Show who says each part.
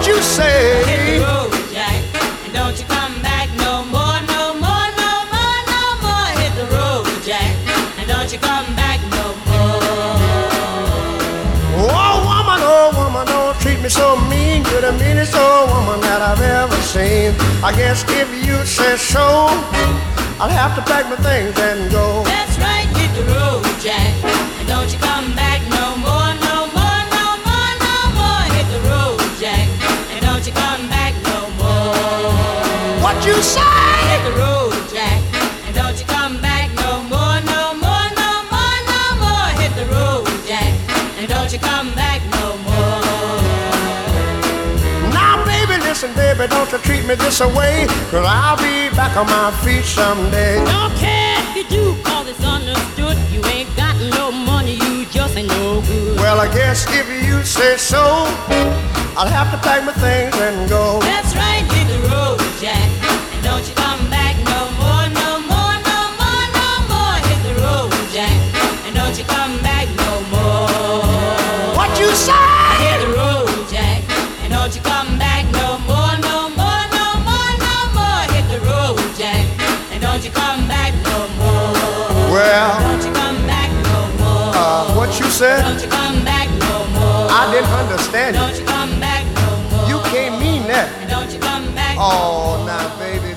Speaker 1: you say?
Speaker 2: Hit the road, Jack, and don't you come back no more, no more, no more, no more. Hit the road, Jack, and don't you come back no more.
Speaker 1: Oh woman, don't treat me so mean. You're the meanest old woman that I've ever seen. I guess if you say so, I'll have to pack my things and go.
Speaker 2: That's right, hit the road, Jack, and don't you come back no more, no more, no more, no more. Hit the road, Jack, and don't you come back no more.
Speaker 1: What you say?
Speaker 2: Hit the road, Jack, and don't you come back no more, no more, no more, no more. Hit the road, Jack, and don't you come back no more.
Speaker 1: Now baby, listen baby, don't you treat me this away, 'cause I'll be back on my feet someday.
Speaker 2: Don't care if you do, 'cause it's understood. You ain't got no money, you just ain't no good.
Speaker 1: Well, I guess if you say so, I'll have to pack my things and go.
Speaker 2: That's right, hit the road, Jack, and don't you come back no more, no more, no more, no more. Hit the road, Jack, and don't you come back no more.
Speaker 1: What you say?
Speaker 2: Hit the road, Jack, and don't you come back no more, no more, no more, no more. Hit the road, Jack, and don't you come back no more.
Speaker 1: Well,
Speaker 2: Don't you come back no more.
Speaker 1: what you said?
Speaker 2: Don't you come back no more.
Speaker 1: I didn't understand
Speaker 2: Don't
Speaker 1: it.
Speaker 2: you come back no more.
Speaker 1: You can't mean that.
Speaker 2: Don't you come back.
Speaker 1: Oh, now baby,